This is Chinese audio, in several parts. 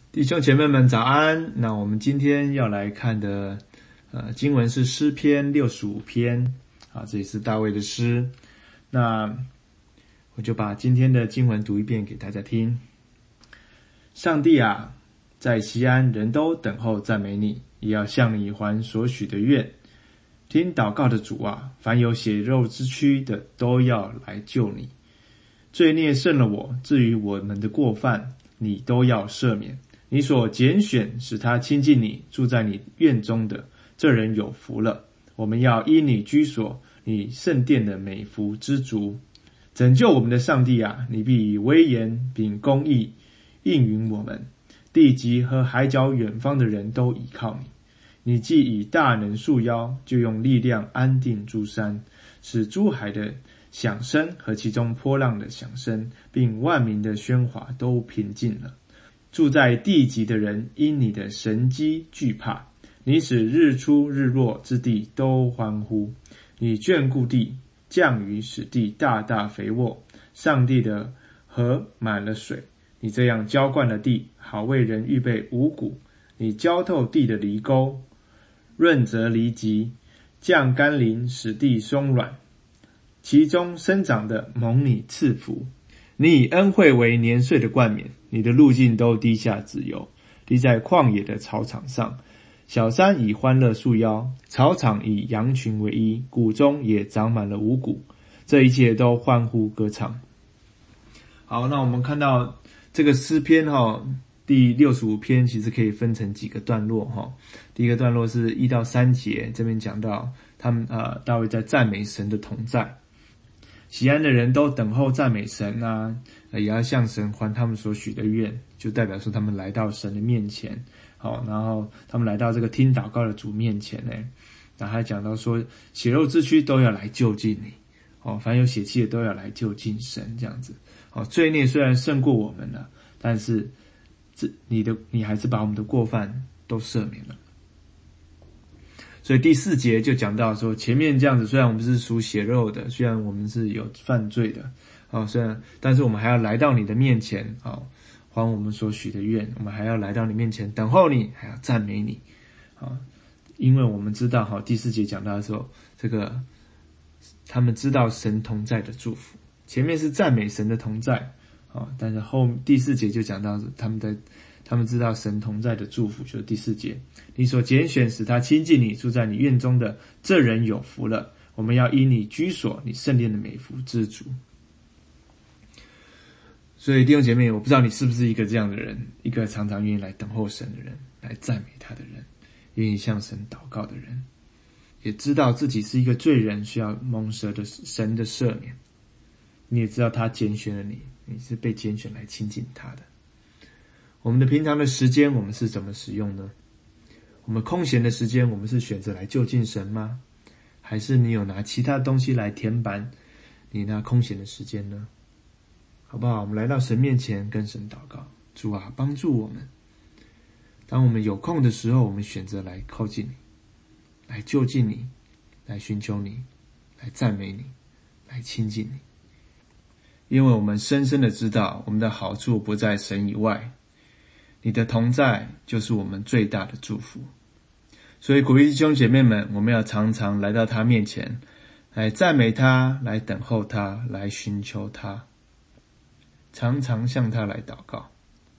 弟兄姐妹们早安。那我们今天要来看的经文是诗篇65篇啊，这也是大卫的诗。那我就把今天的经文读一遍给大家听。上帝啊，在锡安人都等候赞美你，也要向你还所许的愿。听祷告的主啊，凡有血肉之躯的都要来救你。罪孽胜了我，至于我们的过犯，你都要赦免。你所拣选使他亲近你，住在你院中的，这人有福了。我们要依你居所，你圣殿的美福知足。拯救我们的上帝啊，你必以威严并公义应允我们。地极和海角远方的人都倚靠你。你既以大能束腰，就用力量安定诸山，使诸海的响声和其中波浪的响声，并万民的喧哗都平静了。住在地极的人因你的神迹惧怕，你使日出日落之地都欢呼。你眷顾地，降雨使地大大肥沃，上帝的河满了水。你这样浇灌了地，好为人预备五谷。你浇透地的犁沟，润泽犁脊，降甘霖使地松软，其中生长的蒙你赐福。你以恩惠为年岁的冠冕，你的路径都滴下脂油，滴在旷野的草场上。小山以欢乐束腰，草场以羊群为衣，谷中也长满了五谷，这一切都欢呼歌唱。好，那我们看到这个诗篇第65篇其实可以分成几个段落。第一个段落是1到3节，这边讲到他们大卫在赞美神的同在。锡安的人都等候赞美神啊，也要向神还他们所许的愿，就代表说他们来到神的面前。好，然后他们来到这个听祷告的主面前呢，然后还讲到说血肉之躯都要来就近你。凡有血气的都要来就近神，这样子。罪孽虽然胜过我们了，但是你还是把我们的过犯都赦免了。所以第4节就讲到说，前面这样子，虽然我们是属血肉的，虽然我们是有犯罪的，但是我们还要来到你的面前，还我们所许的愿，我们还要来到你面前等候你，还要赞美你，因为我们知道，第4节讲到的时候，这个他们知道神同在的祝福，前面是赞美神的同在，但是第4节就讲到他们知道神同在的祝福，就是第4节，你所拣选使他亲近你，住在你院中的，这人有福了。我们要依你居所，你圣殿的美福知足。所以弟兄姐妹，我不知道你是不是一个这样的人，一个常常愿意来等候神的人，来赞美他的人，愿意向神祷告的人，也知道自己是一个罪人，需要蒙神的赦免。你也知道他拣选了你，你是被拣选来亲近他的。我们的平常的时间我们是怎么使用呢？我们空闲的时间我们是选择来就近神吗？还是你有拿其他东西来填满你那空闲的时间呢？好不好？我们来到神面前跟神祷告，主啊，帮助我们。当我们有空的时候，我们选择来靠近你，来就近你，来寻求你，来赞美你，来亲近你。因为我们深深的知道，我们的好处不在神以外，你的同在就是我们最大的祝福。所以鼓励弟兄姐妹们，我们要常常来到他面前，来赞美他，来等候他，来寻求他，常常向他来祷告，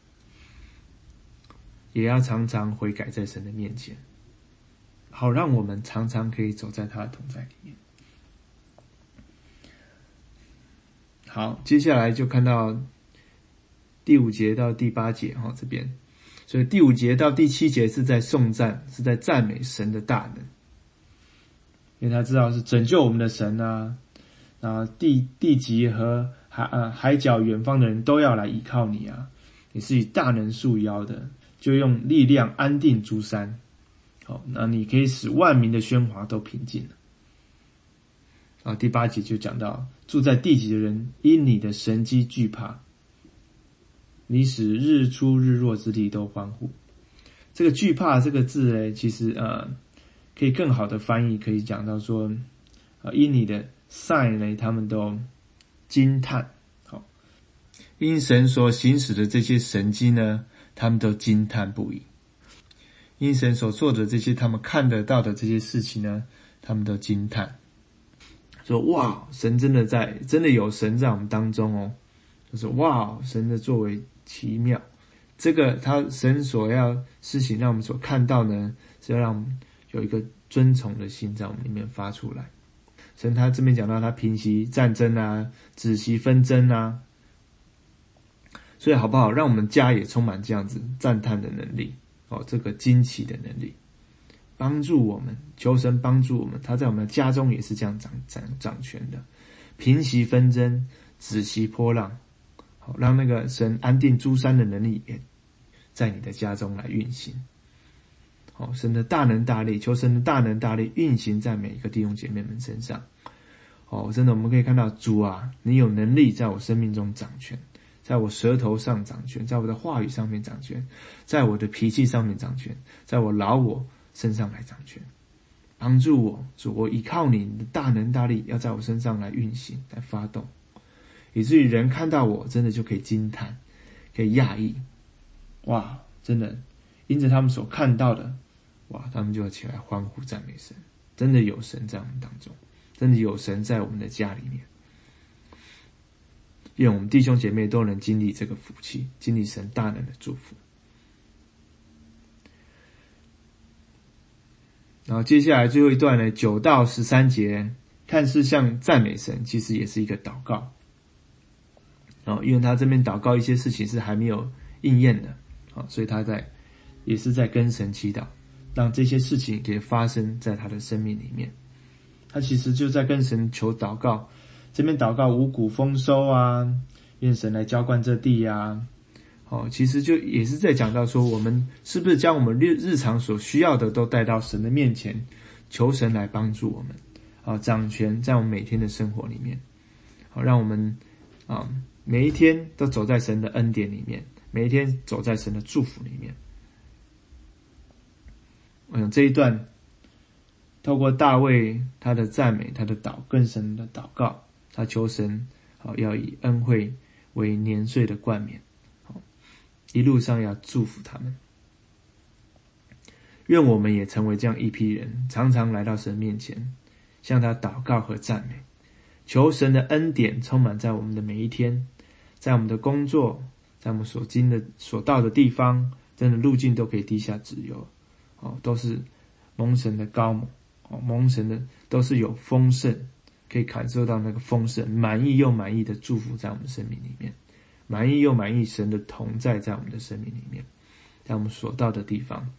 也要常常悔改在神的面前，好让我们常常可以走在他的同在里面。好，接下来就看到第5节到第8节这边。所以第5节到第7节是在颂赞，是在赞美神的大能。因为他知道是拯救我们的神啊，地极和海角远方的人都要来依靠你啊，你是以大能束腰的，就用力量安定诸山。好，那你可以使万民的喧哗都平静了。然后第8节就讲到，住在地极的人因你的神迹惧怕，你使日出日落之地都欢呼。这个惧怕这个字呢，其实可以更好的翻译，可以讲到说因你的 sign 呢，他们都惊叹。好，因神所行使的这些神迹呢， 他们都惊叹不已。因神所做的这些他们看得到的这些事情呢，他们都惊叹说，哇，神真的有神在我们当中哦。就是哇，神的作为奇妙。这个神所要施行让我们所看到呢，是要让我们有一个尊崇的心在我们里面发出来。神他这边讲到他平息战争啊，止息纷争啊，所以好不好，让我们家也充满这样子赞叹的能力这个惊奇的能力，帮助我们，求神帮助我们，他在我们的家中也是这样掌权的，平息纷争，止息波浪，让那个神安定诸山的能力也在你的家中来运行。神的大能大力，求神的大能大力运行在每一个弟兄姐妹们身上。真的我们可以看到，主啊，你有能力在我生命中掌权，在我舌头上掌权，在我的话语上面掌权，在我的脾气上面掌权，在我老我身上来掌权。帮助我，主，我依靠你的大能大力要在我身上来运行，来发动，以至于人看到我真的就可以惊叹，可以讶异。哇，真的因着他们所看到的，哇，他们就要起来欢呼赞美神。真的有神在我们当中，真的有神在我们的家里面。愿我们弟兄姐妹都能经历这个福气，经历神大能的祝福。然后接下来最后一段呢，9到13节，看似像赞美神，其实也是一个祷告。因为他这边祷告一些事情是还没有应验的，所以他也是在跟神祈祷，让这些事情可以发生在他的生命里面。他其实就在跟神求祷告，这边祷告五谷丰收啊，愿神来浇灌这地啊。其实就也是在讲到说，我们是不是将我们日常所需要的都带到神的面前，求神来帮助我们，掌权在我们每天的生活里面，让我们每一天都走在神的恩典里面，每一天走在神的祝福里面。我想这一段透过大卫他的赞美，他的跟神的祷告，他求神要以恩惠为年岁的冠冕，一路上要祝福他们。愿我们也成为这样一批人，常常来到神面前，向他祷告和赞美，求神的恩典充满在我们的每一天，在我们的工作，在我们所到的地方，真的路径都可以地下自由，都是蒙神的高抹，蒙神的都是有丰盛，可以感受到那个丰盛，满意又满意的祝福在我们生命里面，满意又满意神的同在在我们的生命里面，在我们所到的地方。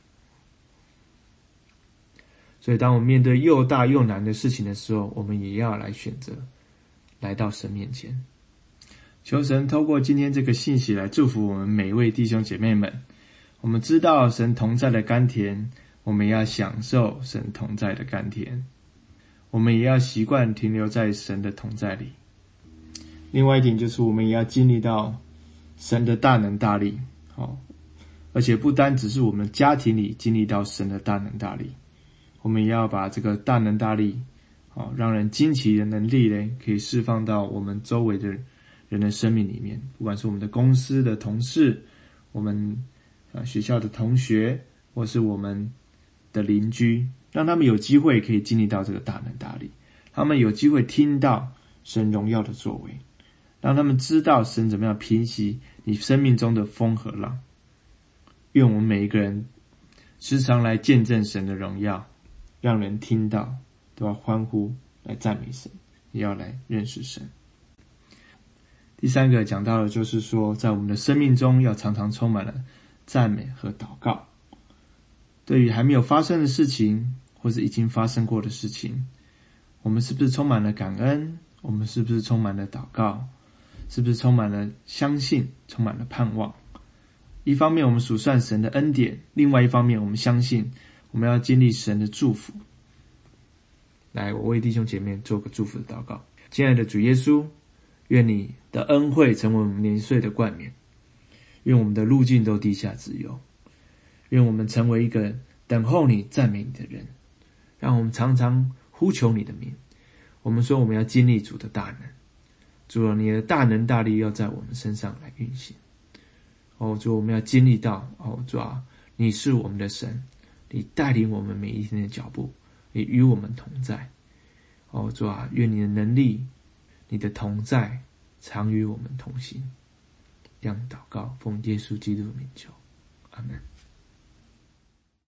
所以当我们面对又大又难的事情的时候，我们也要来选择来到神面前，求神透过今天这个信息来祝福我们每一位弟兄姐妹们。我们知道神同在的甘甜，我们也要享受神同在的甘甜，我们也要习惯停留在神的同在里。另外一点就是我们也要经历到神的大能大力，而且不单只是我们家庭里经历到神的大能大力，我们也要把这个大能大力让人惊奇的能力呢，可以释放到我们周围的人的生命里面，不管是我们的公司的同事，我们学校的同学，或是我们的邻居，让他们有机会可以经历到这个大能大力，他们有机会听到神荣耀的作为，让他们知道神怎么样平息你生命中的风和浪。愿我们每一个人时常来见证神的荣耀，让人听到都要欢呼来赞美神，也要来认识神。第三个讲到的就是说，在我们的生命中要常常充满了赞美和祷告。对于还没有发生的事情，或是已经发生过的事情，我们是不是充满了感恩？我们是不是充满了祷告？是不是充满了相信，充满了盼望？一方面我们数算神的恩典，另外一方面我们相信我们要经历神的祝福。来，我为弟兄姐妹做个祝福的祷告。亲爱的主耶稣，愿你的恩惠成为我们年岁的冠冕，愿我们的路径都地下自由，愿我们成为一个等候你赞美你的人，让我们常常呼求你的名。我们说我们要经历主的大能，主啊，你的大能大力要在我们身上来运行。 主，我们要经历到主啊，你是我们的神，你带领我们每一天的脚步，你与我们同在。主啊，愿你的能力，你的同在常与我们同行。这样祷告，奉耶稣基督的名求，阿们。